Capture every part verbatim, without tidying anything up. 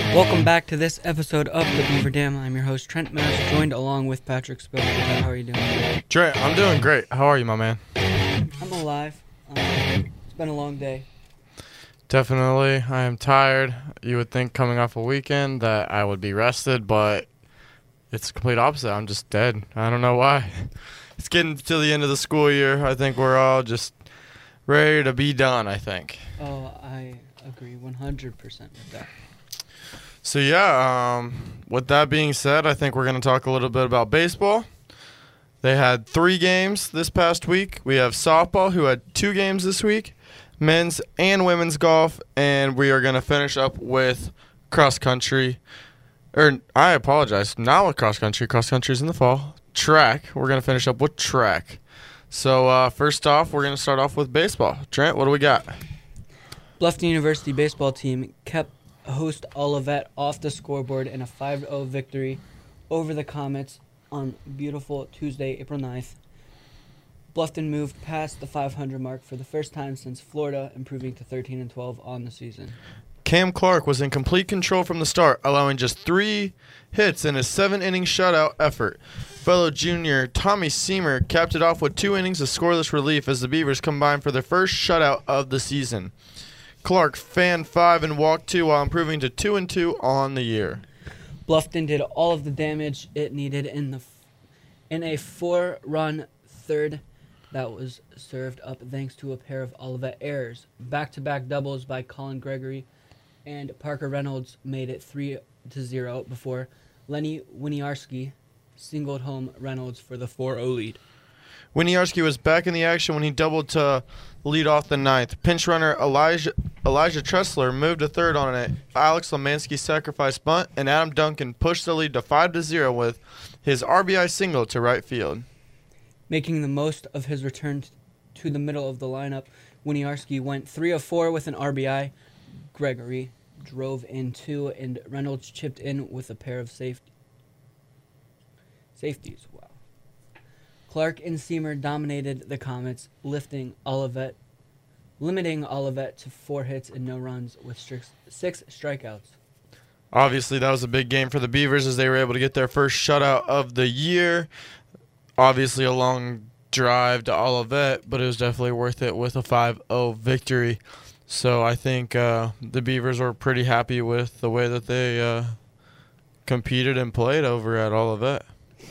Welcome back to this episode of the Beaver Dam. I'm your host, Trent Mass, joined along with Patrick Spiller. How are you doing? Trent, I'm doing great. How are you, my man? I'm alive. Um, it's been a long day. Definitely. I am tired. You would think coming off a weekend that I would be rested, but it's the complete opposite. I'm just dead. I don't know why. It's getting to the end of the school year. I think we're all just ready to be done, I think. Oh, I agree one hundred percent with that. So, yeah, um, with that being said, I think we're going to talk a little bit about baseball. They had three games this past week. We have softball, who had two games this week, men's and women's golf, and we are going to finish up with cross country. Or, I apologize, not with cross country. Cross country is in the fall. Track. We're going to finish up with track. So, uh, first off, we're going to start off with baseball. Trent, what do we got? Bluffton University baseball team kept host Olivet off the scoreboard in a five oh victory over the Comets on beautiful Tuesday, April ninth. Bluffton moved past the five hundred mark for the first time since Florida, improving to thirteen and twelve on the season. Cam Clark was in complete control from the start, allowing just three hits in a seven-inning shutout effort. Fellow junior Tommy Seamer capped it off with two innings of scoreless relief as the Beavers combined for their first shutout of the season. Clark fanned five and walked two while improving to two and two on the year. Bluffton did all of the damage it needed in the f- in a four-run third that was served up thanks to a pair of Olivet errors. Back-to-back doubles by Colin Gregory and Parker Reynolds made it three to zero before Lenny Winiarski singled home Reynolds for the four oh lead. Winiarski was back in the action when he doubled to lead off the ninth. Pinch runner Elijah Elijah Tressler moved to third on an Alex Lemansky sacrifice bunt, and Adam Duncan pushed the lead to five to zero with his R B I single to right field. Making the most of his return to the middle of the lineup, Winiarski went three of four with an R B I. Gregory drove in two, and Reynolds chipped in with a pair of safety. safeties. Wow. Clark and Seamer dominated the Comets, lifting Olivet, limiting Olivet to four hits and no runs with stri- six strikeouts. Obviously, that was a big game for the Beavers as they were able to get their first shutout of the year. Obviously, a long drive to Olivet, but it was definitely worth it with a five oh victory. So I think uh, the Beavers were pretty happy with the way that they uh, competed and played over at Olivet.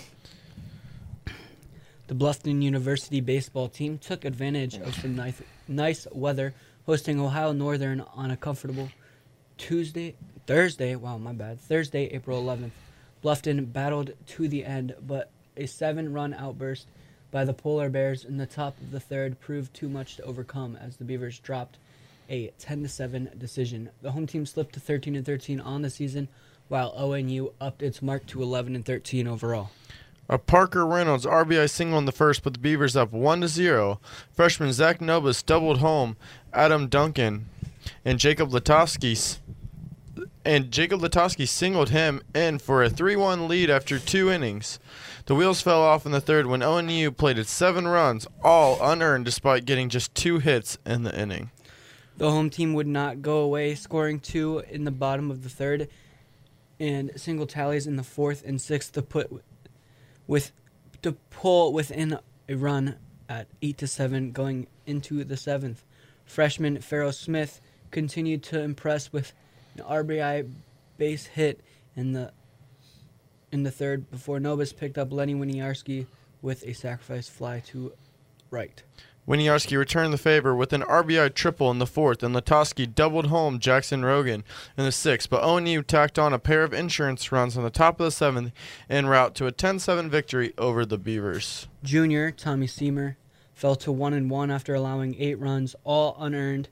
The Bluffton University baseball team took advantage of some nice, nice weather, hosting Ohio Northern on a comfortable Tuesday, Thursday, wow, my bad, Thursday, April eleventh. Bluffton battled to the end, but a seven-run outburst by the Polar Bears in the top of the third proved too much to overcome as the Beavers dropped a ten to seven decision. The home team slipped to thirteen and thirteen on the season, while O N U upped its mark to eleven and thirteen overall. A Parker Reynolds R B I single in the first put the Beavers up one to zero. Freshman Zach Nobis doubled home Adam Duncan, and Jacob Latowski and Jacob Latowski singled him in for a three one lead after two innings. The wheels fell off in the third when O N U played its seven runs, all unearned despite getting just two hits in the inning. The home team would not go away, scoring two in the bottom of the third and single tallies in the fourth and sixth to put with to pull within a run at eight to seven going into the seventh. Freshman Farrell Smith continued to impress with an R B I base hit in the in the third before Nobis picked up Lenny Winiarski with a sacrifice fly to right. Winiarski returned the favor with an R B I triple in the fourth, and Latowski doubled home Jackson Rogan in the sixth, but O N U tacked on a pair of insurance runs on the top of the seventh en route to a ten seven victory over the Beavers. Junior Tommy Seamer fell to one and one after allowing eight runs, all unearned.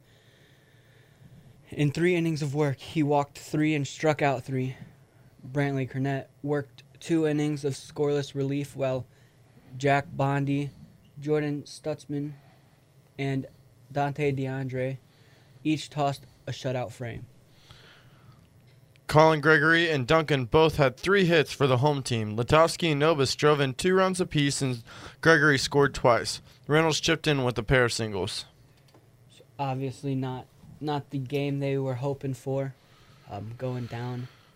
In three innings of work, he walked three and struck out three. Brantley Cornett worked two innings of scoreless relief, while Jack Bondi, Jordan Stutzman, and Dante DeAndre each tossed a shutout frame. Colin Gregory and Duncan both had three hits for the home team. Latowski and Nobis drove in two runs apiece, and Gregory scored twice. Reynolds chipped in with a pair of singles. Obviously not not the game they were hoping for, um, going down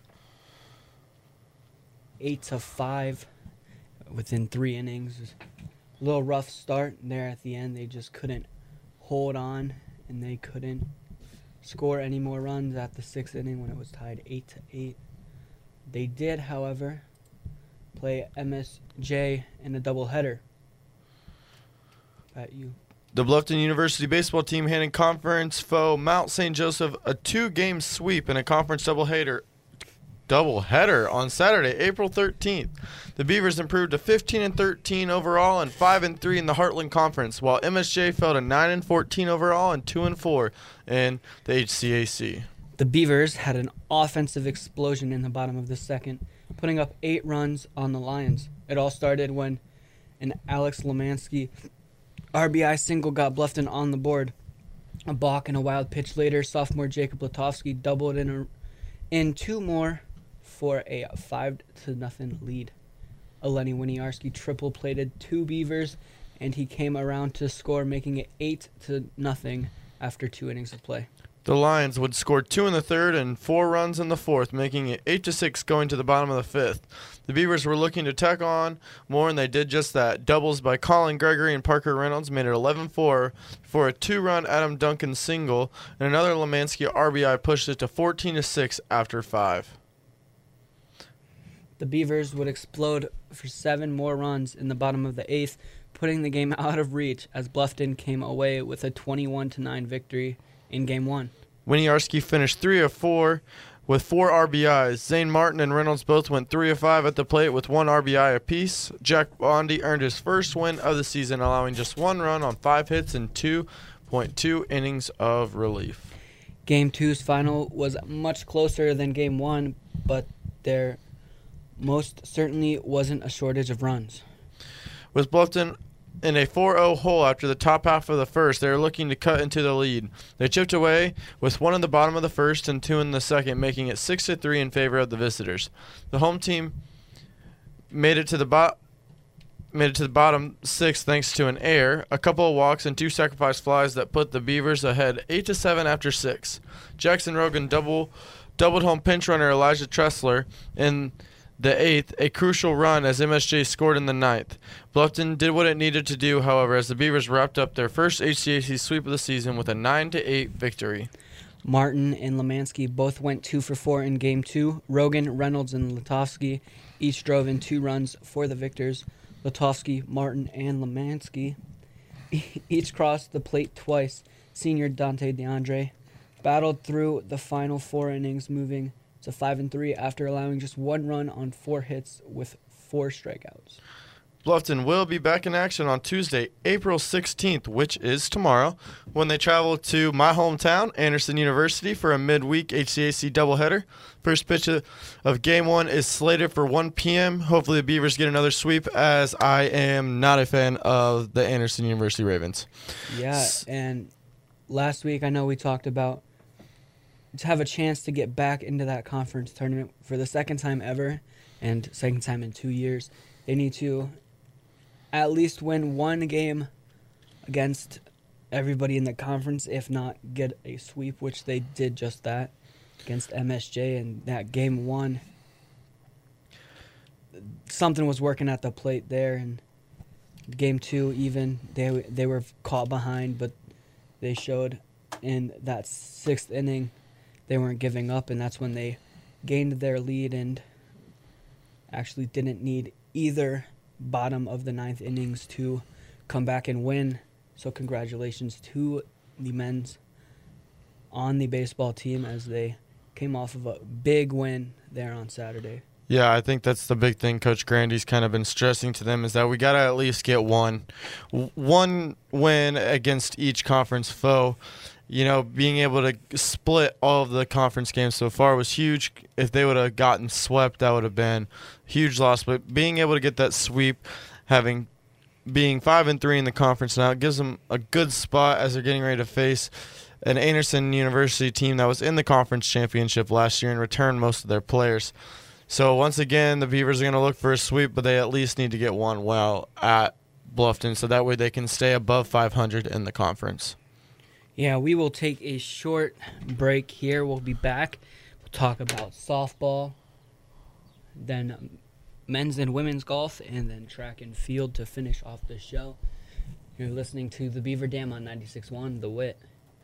eight to five within three innings. A little rough start there at the end. They just couldn't hold on, and they couldn't score any more runs at the sixth inning when it was tied eight to eight. They did, however, play M S J in a doubleheader. At you. The Bluffton University baseball team handed conference foe Mount Saint Joseph a two-game sweep in a conference doubleheader doubleheader on Saturday, April thirteenth. The Beavers improved to fifteen and thirteen overall and five and three in the Heartland Conference, while M S J fell to nine and fourteen overall and two and four in the H C A C. The Beavers had an offensive explosion in the bottom of the second, putting up eight runs on the Lions. It all started when an Alex Lemansky R B I single got Bluffton on the board. A balk and a wild pitch later, sophomore Jacob Latovsky doubled in a, in two more for a five to nothing lead. Eleni Winiarski triple plated two Beavers, and he came around to score, making it eight to nothing after two innings of play. The Lions would score two in the third and four runs in the fourth, making it eight to six going to the bottom of the fifth. The Beavers were looking to tack on more, and they did just that. Doubles by Colin Gregory and Parker Reynolds made it eleven four for a two-run Adam Duncan single, and another Lemansky R B I pushed it to fourteen to six after five. The Beavers would explode for seven more runs in the bottom of the eighth, putting the game out of reach as Bluffton came away with a twenty-one to nine victory in Game one. Winiarski finished three of four with four R B Is. Zane Martin and Reynolds both went three of five at the plate with one R B I apiece. Jack Bondi earned his first win of the season, allowing just one run on five hits and two point two innings of relief. Game two's final was much closer than Game one, but there most certainly wasn't a shortage of runs. With Bluffton in a four oh hole after the top half of the first, they were looking to cut into the lead. They chipped away with one in the bottom of the first and two in the second, making it six to three in favor of the visitors. The home team made it to the bot made it to the bottom six thanks to an error, a couple of walks, and two sacrifice flies that put the Beavers ahead eight to seven after six. Jackson Rogan double doubled home pinch runner Elijah Tressler in the eighth, a crucial run as M S J scored in the ninth. Bluffton did what it needed to do, however, as the Beavers wrapped up their first H C A C sweep of the season with a nine to eight victory. Martin and Lemansky both went two for four in Game two. Rogan, Reynolds, and Latovsky each drove in two runs for the victors. Latovsky, Martin, and Lemansky each crossed the plate twice. Senior Dante DeAndre battled through the final four innings, moving to five and three after allowing just one run on four hits with four strikeouts. Bluffton will be back in action on Tuesday, April sixteenth, which is tomorrow, when they travel to my hometown, Anderson University, for a midweek H C A C doubleheader. First pitch of Game one is slated for one p.m. Hopefully the Beavers get another sweep, as I am not a fan of the Anderson University Ravens. Yeah, and last week I know we talked about to have a chance to get back into that conference tournament for the second time ever and second time in two years. They need to at least win one game against everybody in the conference, if not get a sweep, which they did just that against M S J. And that Game one, something was working at the plate there. And Game two, even, they they were caught behind, but they showed in that sixth inning they weren't giving up, and that's when they gained their lead and actually didn't need either bottom of the ninth innings to come back and win. So congratulations to the men's on the baseball team as they came off of a big win there on Saturday. Yeah, I think that's the big thing Coach Grandy's kind of been stressing to them, is that we got to at least get one one win against each conference foe. You know, being able to split all of the conference games so far was huge. If they would have gotten swept, that would have been a huge loss. But being able to get that sweep, having being five and three in the conference now, it gives them a good spot as they're getting ready to face an Anderson University team that was in the conference championship last year and returned most of their players. So once again, the Beavers are going to look for a sweep, but they at least need to get one well at Bluffton, so that way they can stay above five hundred in the conference. Yeah, we will take a short break here. We'll be back. We'll talk about softball. Then um, men's and women's golf, and then track and field to finish off the show. You're listening to the Beaver Dam on ninety-six point one, The Wit.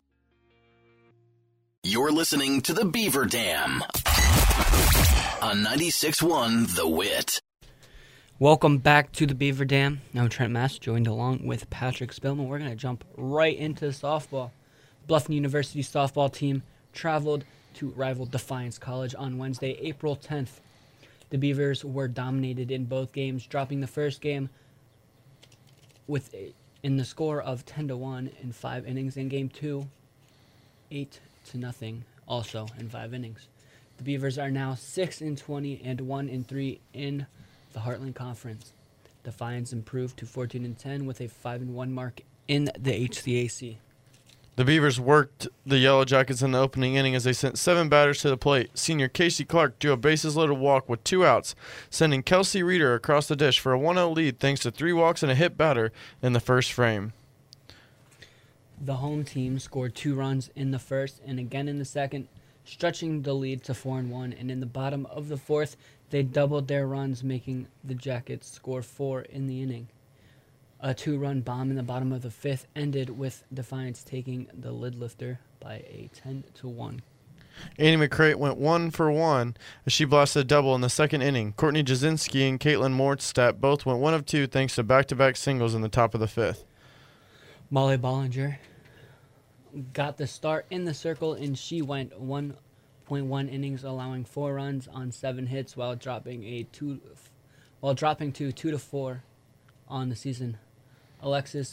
You're listening to the Beaver Dam on ninety-six point one, The Wit. Welcome back to the Beaver Dam. I'm Trent Mass, joined along with Patrick Spillman. We're going to jump right into softball. Bluffton University softball team traveled to rival Defiance College on Wednesday, April tenth. The Beavers were dominated in both games, dropping the first game with a, in the score of ten to one in five innings. In game two, eight to nothing, also in five innings. The Beavers are now six and twenty and one and three in the Heartland Conference. Defiance improved to fourteen and ten with a five and one mark in the H C A C. The Beavers worked the Yellow Jackets in the opening inning as they sent seven batters to the plate. Senior Casey Clark drew a bases-loaded walk with two outs, sending Kelsey Reeder across the dish for a one oh lead thanks to three walks and a hit batter in the first frame. The home team scored two runs in the first and again in the second, stretching the lead to four and one, and in the bottom of the fourth, they doubled their runs, making the Jackets score four in the inning. A two-run bomb in the bottom of the fifth ended with Defiance taking the lid lifter by a ten to one. Annie McCrate went one for one as she blasted a double in the second inning. Courtney Jasinski and Caitlin Mortstadt both went one of two thanks to back-to-back singles in the top of the fifth. Molly Bollinger got the start in the circle, and she went one point one innings, allowing four runs on seven hits while dropping a two, while dropping to two to four on the season. Alexis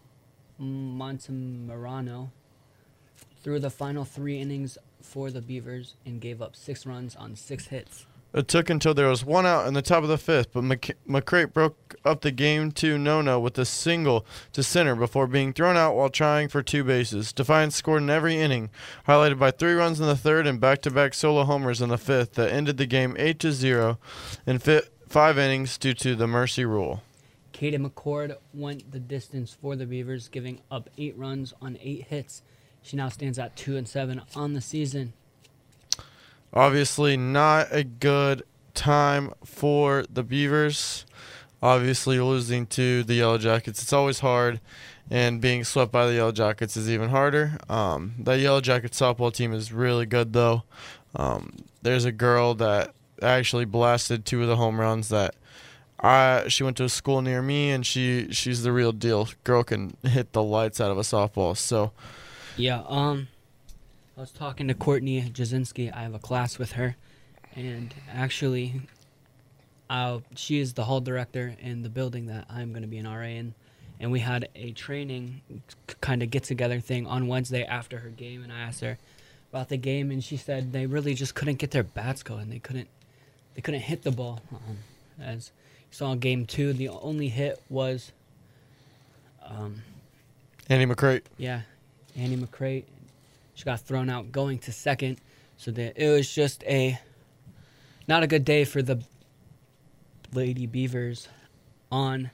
Montemarano threw the final three innings for the Beavers and gave up six runs on six hits. It took until there was one out in the top of the fifth, but Mc- McCrate broke up the game two no-no with a single to center before being thrown out while trying for two bases. Defiance scored in every inning, highlighted by three runs in the third and back-to-back solo homers in the fifth that ended the game eight to zero in fi- five innings due to the mercy rule. Katie McCord went the distance for the Beavers, giving up eight runs on eight hits. She now stands at two and seven on the season. Obviously not a good time for the Beavers. Obviously losing to the Yellow Jackets, it's always hard, and being swept by the Yellow Jackets is even harder. Um, the Yellow Jackets softball team is really good, though. Um, there's a girl that actually blasted two of the home runs that I, she went to a school near me, and she, she's the real deal. Girl can hit the lights out of a softball. So, yeah, um... I was talking to Courtney Jasinski. I have a class with her, and actually, uh, she is the hall director in the building that I'm going to be an R A in, and we had a training kind of get-together thing on Wednesday after her game, and I asked her about the game, and she said they really just couldn't get their bats going. They couldn't, they couldn't hit the ball. Um, as you saw in game two, the only hit was, um, Annie McCrate. Yeah, Annie McCrate. She got thrown out going to second, so that it was just a not a good day for the Lady Beavers on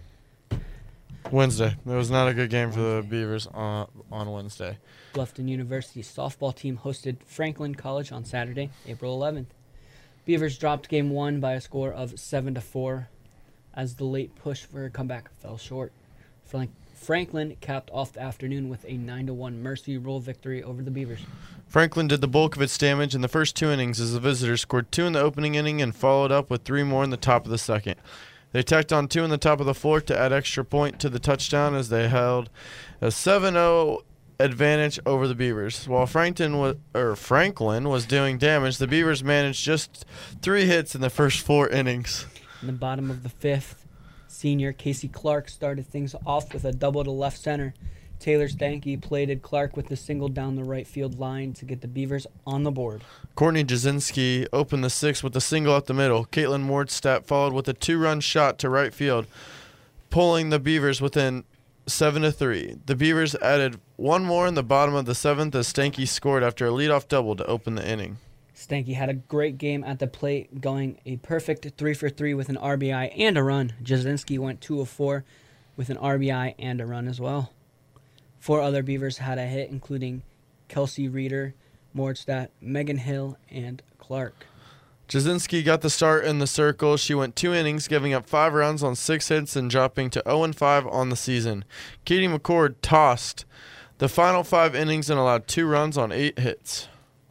Wednesday. It was not a good game for the Beavers on, on Wednesday. Bluffton University softball team hosted Franklin College on Saturday, April eleventh. Beavers dropped game one by a score of seven to four as the late push for a comeback fell short. Frank Franklin capped off the afternoon with a nine to one mercy rule victory over the Beavers. Franklin did the bulk of its damage in the first two innings as the visitors scored two in the opening inning and followed up with three more in the top of the second. They tacked on two in the top of the fourth to add extra point to the touchdown as they held a seven oh advantage over the Beavers. While Franklin was, or Franklin was doing damage, the Beavers managed just three hits in the first four innings. In the bottom of the fifth, senior Casey Clark started things off with a double to left center. Taylor Stanky plated Clark with the single down the right field line to get the Beavers on the board. Courtney Jasinski opened the sixth with a single up the middle. Caitlin Mortstadt followed with a two-run shot to right field, pulling the Beavers within seven to three. The Beavers added one more in the bottom of the seventh as Stanky scored after a leadoff double to open the inning. Stanky had a great game at the plate, going a perfect three for three with an R B I and a run. Jasinski went two of four with an R B I and a run as well. Four other Beavers had a hit, including Kelsey Reeder, Mortstadt, Megan Hill, and Clark. Jasinski got the start in the circle. She went two innings, giving up five runs on six hits and dropping to oh and five on the season. Katie McCord tossed the final five innings and allowed two runs on eight hits.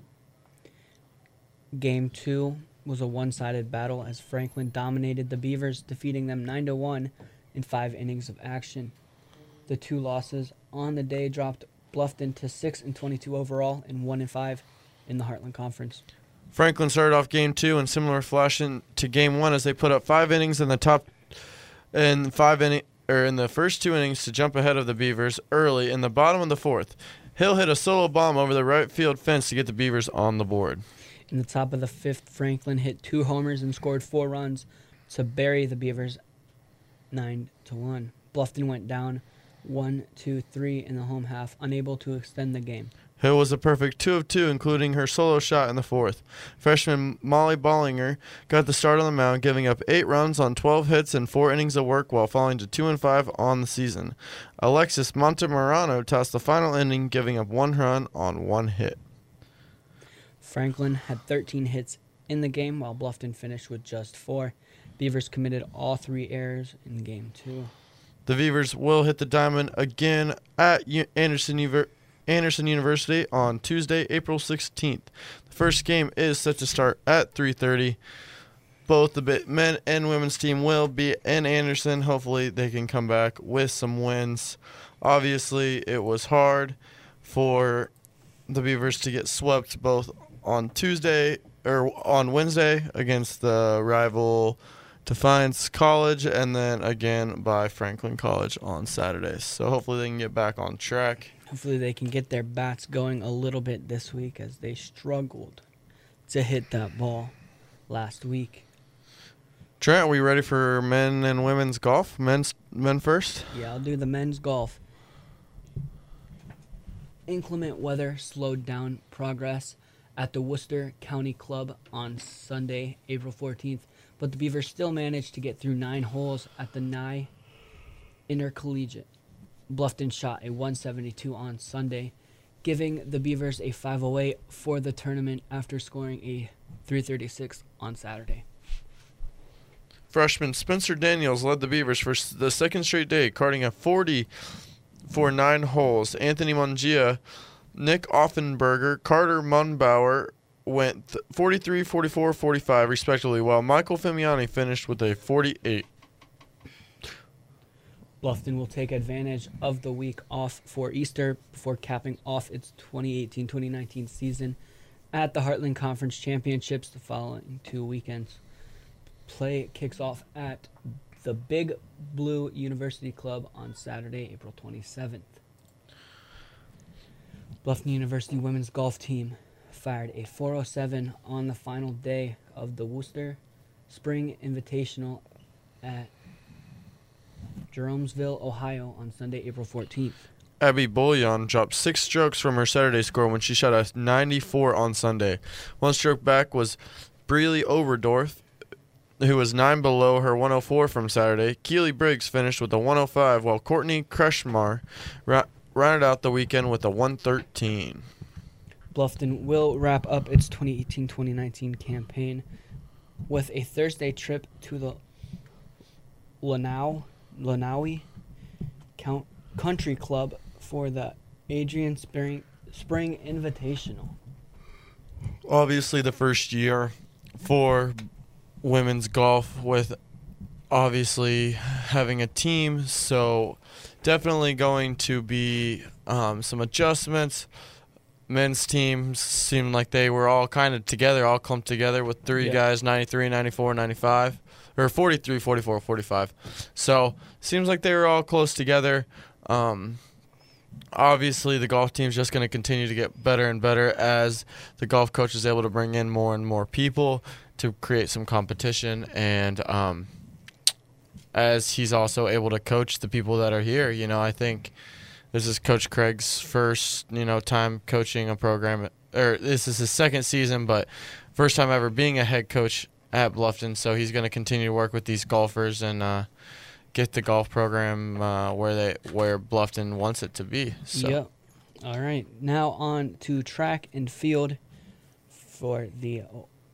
Game two was a one-sided battle as Franklin dominated the Beavers, defeating them nine to one in five innings of action. The two losses on the day dropped Bluffton to six and twenty-two overall and one and five in the Heartland Conference. Franklin started off game two in similar fashion to game one as they put up five innings in the top in five inning or in the first two innings to jump ahead of the Beavers early in the bottom of the fourth. Hill hit a solo bomb over the right field fence to get the Beavers on the board. In the top of the fifth, Franklin hit two homers and scored four runs to bury the Beavers nine to one. Bluffton went down one, two, three in the home half, unable to extend the game. Hill was a perfect two of two, including her solo shot in the fourth. Freshman Molly Bollinger got the start on the mound, giving up eight runs on twelve hits and four innings of work while falling to two and five on the season. Alexis Montemarano tossed the final inning, giving up one run on one hit. Franklin had thirteen hits in the game, while Bluffton finished with just four. Beavers committed all three errors in game two. The Beavers will hit the diamond again at U- Anderson University. Anderson University on Tuesday, April sixteenth. The first game is set to start at three thirty. Both the men and women's team will be in Anderson. Hopefully they can come back with some wins. Obviously, it was hard for the Beavers to get swept both on Tuesday or on Wednesday against the rival Defiance College and then again by Franklin College on Saturday. So hopefully they can get back on track. Hopefully they can get their bats going a little bit this week as they struggled to hit that ball last week. Trent, are we ready for men and women's golf? Men's men first? Yeah, I'll do the men's golf. Inclement weather slowed down progress at the Worcester County Club on Sunday, April fourteenth, but the Beavers still managed to get through nine holes at the Nye Intercollegiate. Bluffton shot a one seventy-two on Sunday, giving the Beavers a five oh eight for the tournament after scoring a three thirty-six on Saturday. Freshman Spencer Daniels led the Beavers for the second straight day, carding a forty for nine holes. Anthony Mongia, Nick Offenberger, Carter Munbauer went forty-three, forty-four, forty-five respectively, while Michael Fimiani finished with a forty-eight. Bluffton will take advantage of the week off for Easter before capping off its twenty eighteen twenty nineteen season at the Heartland Conference Championships the following two weekends. Play kicks off at the Big Blue University Club on Saturday, April twenty-seventh. Bluffton University women's golf team fired a four oh seven on the final day of the Worcester Spring Invitational at Jeromesville, Ohio on Sunday, April fourteenth. Abby Bouillon dropped six strokes from her Saturday score when she shot a ninety-four on Sunday. One stroke back was Breely Oberdorf, who was nine below her one oh four from Saturday. Keely Briggs finished with a one oh five, while Courtney Krushmar ra- rounded out the weekend with a one thirteen. Bluffton will wrap up its twenty eighteen twenty nineteen campaign with a Thursday trip to the Lanau, Lanawi Count Country Club for the Adrian Spring, Spring Invitational. Obviously the first year for women's golf with obviously having a team, so definitely going to be um, some adjustments. Men's teams seemed like they were all kind of together, all clumped together with three yeah. guys, ninety-three, ninety-four, ninety-five, or forty-three, forty-four, forty-five. So seems like they were all close together. Um, obviously, the golf team's just going to continue to get better and better as the golf coach is able to bring in more and more people to create some competition, and um, as he's also able to coach the people that are here. You know, I think this is Coach Craig's first, you know, time coaching a program, or this is his second season, but first time ever being a head coach at Bluffton. So he's going to continue to work with these golfers and uh, get the golf program uh, where they where Bluffton wants it to be. So. Yep. All right. Now on to track and field for the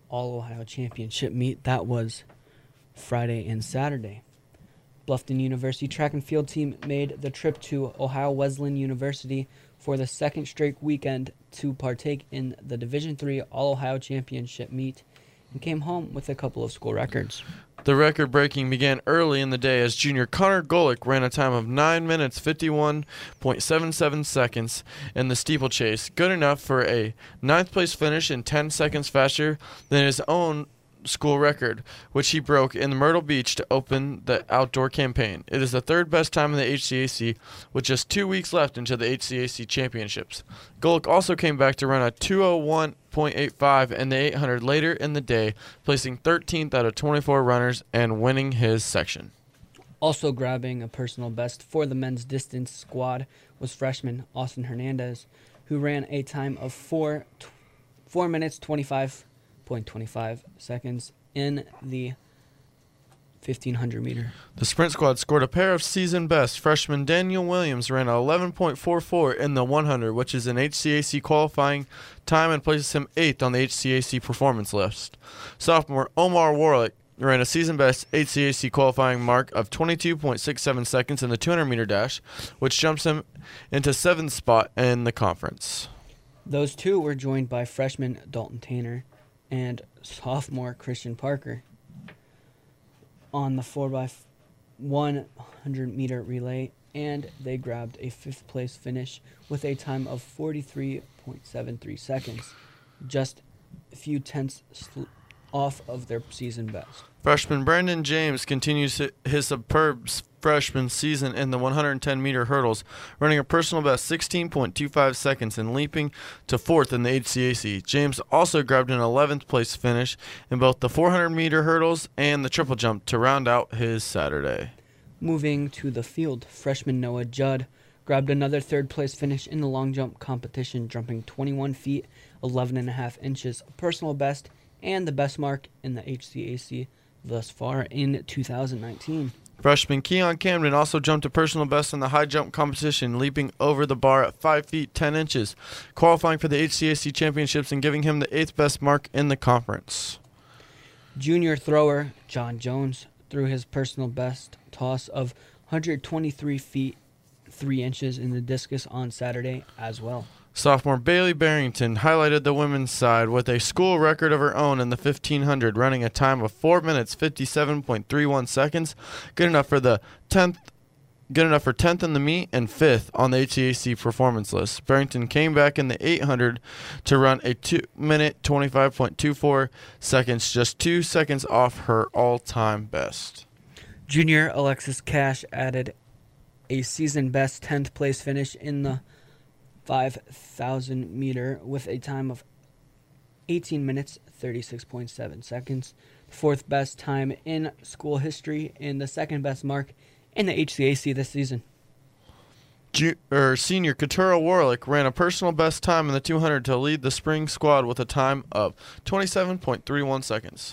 All-Ohio Championship meet. That was Friday and Saturday. Bluffton University track and field team made the trip to Ohio Wesleyan University for the second straight weekend to partake in the Division three All-Ohio Championship meet and came home with a couple of school records. The record breaking began early in the day as junior Connor Golick ran a time of nine minutes fifty-one point seven seven seconds in the steeplechase, good enough for a ninth place finish and ten seconds faster than his own school record, which he broke in Myrtle Beach to open the outdoor campaign. It is the third best time in the H C A C with just two weeks left into the H C A C championships. Golick also came back to run a two oh one point eight five in the eight hundred later in the day, placing thirteenth out of twenty-four runners and winning his section. Also grabbing a personal best for the men's distance squad was freshman Austin Hernandez, who ran a time of four, t- four minutes twenty-five point two five seconds in the fifteen hundred meter. The sprint squad scored a pair of season bests. Freshman Daniel Williams ran eleven point four four in the one hundred, which is an H C A C qualifying time and places him eighth on the H C A C performance list. Sophomore Omar Warlick ran a season best H C A C qualifying mark of twenty-two point six seven seconds in the two hundred meter dash, which jumps him into seventh spot in the conference. Those two were joined by freshman Dalton Tanner and sophomore Christian Parker on the four by one hundred meter relay, and they grabbed a fifth place finish with a time of forty-three point seven three seconds, just a few tenths sl- off of their season best. Freshman Brandon James continues his superb freshman season in the one hundred ten meter hurdles, running a personal best sixteen point two five seconds and leaping to fourth in the H C A C. James also grabbed an eleventh place finish in both the four hundred meter hurdles and the triple jump to round out his Saturday. Moving to the field, freshman Noah Judd grabbed another third place finish in the long jump competition, jumping twenty-one feet, eleven and a half inches, a personal best and the best mark in the H C A C thus far in two thousand nineteen. Freshman Keon Camden also jumped a personal best in the high jump competition, leaping over the bar at five feet ten inches, qualifying for the H C A C championships and giving him the eighth best mark in the conference. Junior thrower John Jones threw his personal best toss of one hundred twenty-three feet three inches in the discus on Saturday as well. Sophomore Bailey Barrington highlighted the women's side with a school record of her own in the fifteen hundred, running a time of four minutes fifty-seven point three one seconds, good enough for the tenth, good enough for tenth in the meet and fifth on the H C A C performance list. Barrington came back in the eight hundred to run a two minute twenty-five point two four seconds, just two seconds off her all-time best. Junior Alexis Cash added a season best tenth place finish in the five thousand meter with a time of eighteen minutes thirty-six point seven seconds, the fourth best time in school history and the second best mark in the H C A C this season. Ju- er, senior Katura Warlick ran a personal best time in the two hundred to lead the spring squad with a time of twenty-seven point three one seconds.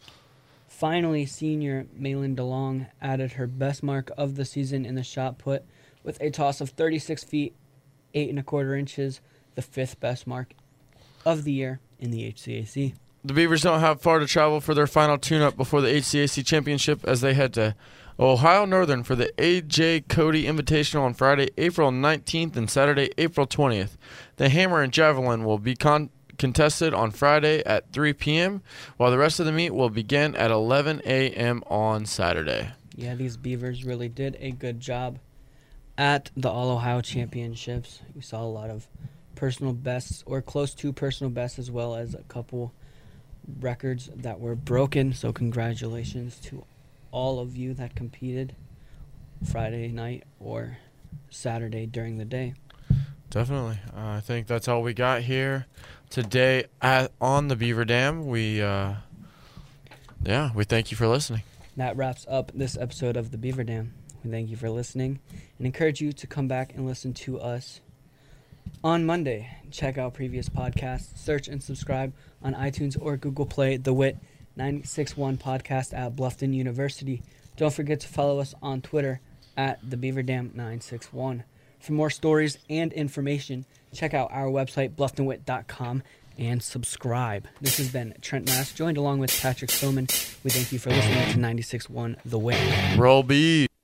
Finally, senior Malin DeLong added her best mark of the season in the shot put with a toss of thirty-six feet, eight and a quarter inches, the fifth best mark of the year in the H C A C. The Beavers don't have far to travel for their final tune-up before the H C A C championship as they head to Ohio Northern for the A J Cody Invitational on Friday, April nineteenth and Saturday, April twentieth. The hammer and javelin will be con- contested on Friday at three p.m., while the rest of the meet will begin at eleven a.m. on Saturday. Yeah, these Beavers really did a good job at the All-Ohio Championships. We saw a lot of personal bests or close to personal bests as well as a couple records that were broken. So congratulations to all of you that competed Friday night or Saturday during the day. Definitely. Uh, I think that's all we got here today at, on the Beaver Dam. We, uh, yeah, we thank you for listening. That wraps up this episode of the Beaver Dam. We thank you for listening and encourage you to come back and listen to us on Monday. Check out previous podcasts. Search and subscribe on iTunes or Google Play the W I T nine six one podcast at Bluffton University. Don't forget to follow us on Twitter at the Beaver Dam nine six one. For more stories and information, check out our website, bluffton wit dot com. and subscribe. This has been Trent Mass, joined along with Patrick Stillman. We thank you for listening to ninety-six point one The Win. Roll B.